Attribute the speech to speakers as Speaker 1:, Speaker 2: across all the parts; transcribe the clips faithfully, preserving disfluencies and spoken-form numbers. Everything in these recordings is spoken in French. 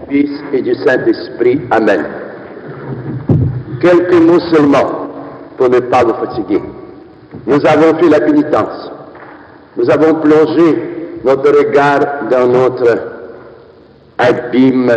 Speaker 1: Fils et du Saint-Esprit. Amen. Quelques mots seulement pour ne pas vous fatiguer. Nous avons fait la pénitence. Nous avons plongé notre regard dans notre abîme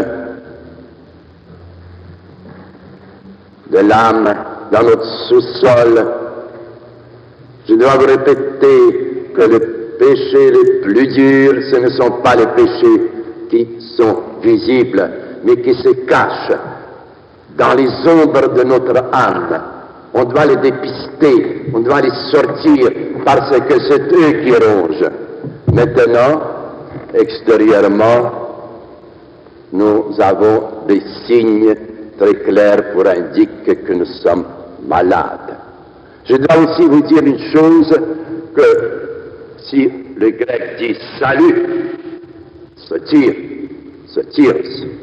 Speaker 1: de l'âme, dans notre sous-sol. Je dois vous répéter que les péchés les plus durs, ce ne sont pas les péchés qui sont visibles, mais qui se cachent dans les ombres de notre âme. On doit les dépister, on doit les sortir, parce que c'est eux qui rongent. Maintenant, extérieurement, nous avons des signes très clairs pour indiquer que nous sommes malades. Je dois aussi vous dire une chose, que si le grec dit salut, se tire, se tire,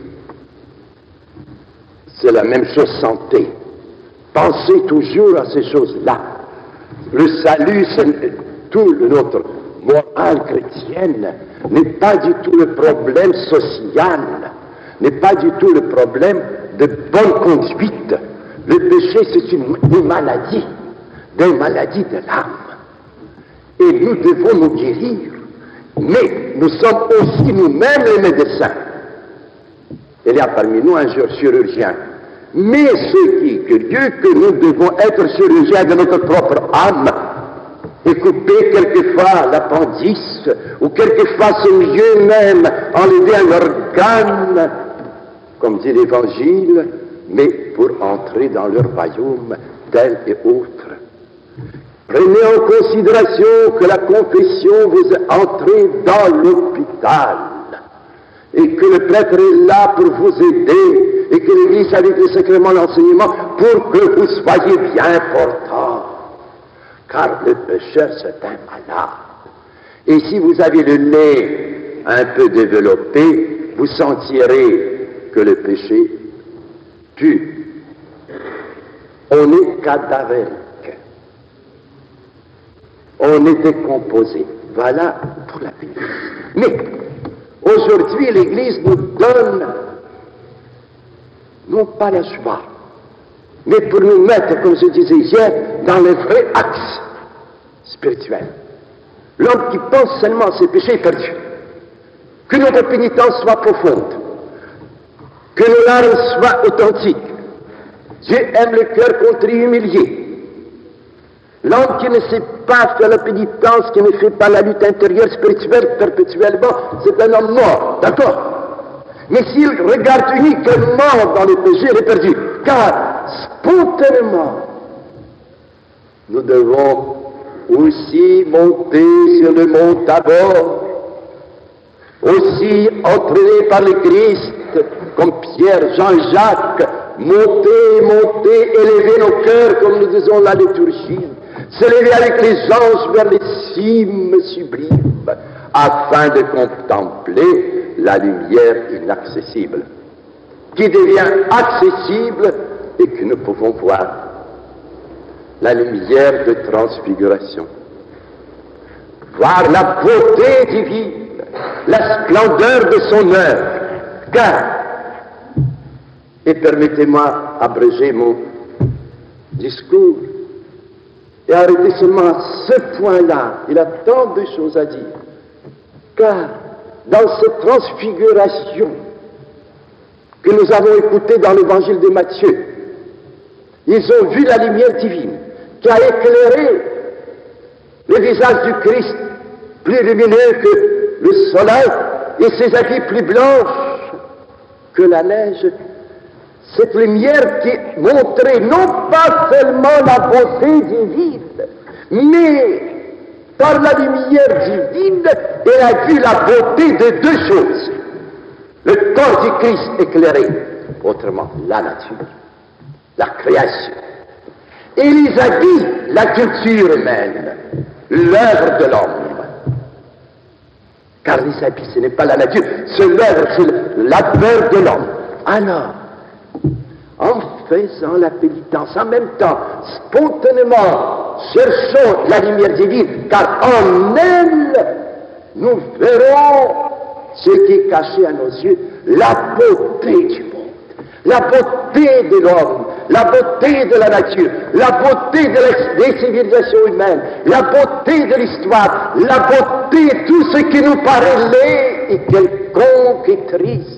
Speaker 1: c'est la même chose santé. Pensez toujours à ces choses-là. Le salut, c'est tout notre morale chrétienne, n'est pas du tout le problème social, n'est pas du tout le problème de bonne conduite. Le péché, c'est une, une maladie, des maladies de l'âme. Et nous devons nous guérir. Mais nous sommes aussi nous-mêmes les médecins. Il y a parmi nous un chirurgien. Mais ce qui est curieux, que nous devons être chirurgiens de notre propre âme et couper quelquefois l'appendice, ou quelquefois c'est mieux même enlever un organe, comme dit l'Évangile, mais pour entrer dans leur royaume tel et autre. Prenez en considération que la confession vous est entrée dans l'hôpital et que le prêtre est là pour vous aider et que l'Église avec le sacrement l'enseignement pour que vous soyez bien portant. Car le pécheur, c'est un malade. Et si vous avez le nez un peu développé, vous sentirez que le péché tue. On est cadavérique. On est décomposé. Voilà pour la pénitence. Mais aujourd'hui, l'Église nous donne non pas la joie, mais pour nous mettre, comme je disais hier, dans le vrai axe spirituel. L'homme qui pense seulement à ses péchés est perdu. Que notre pénitence soit profonde, que nos larmes soient authentiques. Dieu aime le cœur contrit et humilié. L'homme qui ne sait pas faire la pénitence, qui ne fait pas la lutte intérieure spirituelle perpétuellement, c'est un homme mort, d'accord? Mais s'il regarde uniquement dans le péché, il est perdu. Car, spontanément, nous devons aussi monter sur le mont Tabor, aussi entraînés par le Christ, comme Pierre, Jean-Jacques, monter, monter, élever nos cœurs, comme nous disons la liturgie, s'élever avec les anges vers les cimes sublimes, afin de contempler la lumière inaccessible, qui devient accessible et que nous pouvons voir, la lumière de transfiguration. Voir la beauté divine, la splendeur de son œuvre, car, et permettez-moi d'abréger mon discours, et arrêter seulement à ce point-là, il a tant de choses à dire, car dans cette transfiguration que nous avons écoutée dans l'évangile de Matthieu, ils ont vu la lumière divine qui a éclairé le visage du Christ, plus lumineux que le soleil, et ses habits plus blanches que la neige. Cette lumière qui montrait non pas seulement la beauté divine, mais par la lumière divine, elle a vu la beauté de deux choses. Le corps du Christ éclairé, autrement la nature, la création. Et les habits, la culture humaine, l'œuvre de l'homme. Car les habits, ce n'est pas la nature, c'est l'œuvre, c'est l'œuvre de l'homme. Alors, en faisant la pénitence, en même temps, spontanément, cherchons la lumière divine, car en elle, nous verrons ce qui est caché à nos yeux, la beauté du monde, la beauté de l'homme, la beauté de la nature, la beauté de des civilisations humaines, la beauté de l'histoire, la beauté de tout ce qui nous paraît laid et quelconque et triste.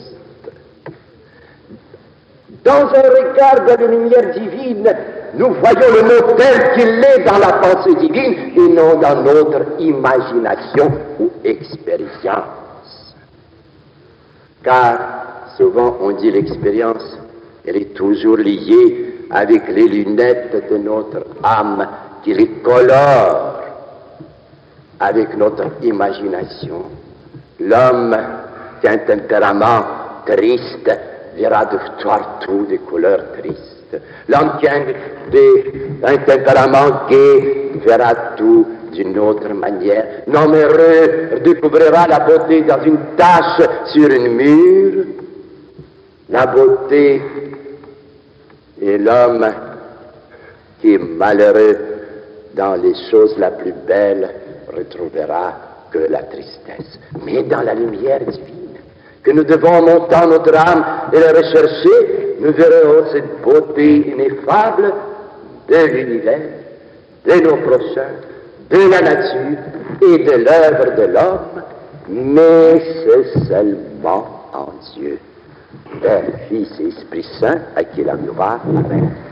Speaker 1: Dans un regard de la lumière divine, nous voyons le mot tel qu'il est dans la pensée divine et non dans notre imagination ou expérience. Car souvent on dit l'expérience, elle est toujours liée avec les lunettes de notre âme qui les colore avec notre imagination. L'homme qui a un tempérament triste verra de partout des couleurs tristes. L'homme qui a un, des, un tempérament gai verra tout d'une autre manière. L'homme heureux découvrira la beauté dans une tache sur un mur. La beauté, et l'homme qui est malheureux dans les choses la plus belles retrouvera que la tristesse. Mais dans la lumière divine, que nous devons monter en notre âme et la rechercher, nous verrons cette beauté ineffable de l'univers, de nos prochains, de la nature et de l'œuvre de l'homme, mais c'est seulement en Dieu, Père, Fils et Esprit Saint, à qui la gloire. Amen.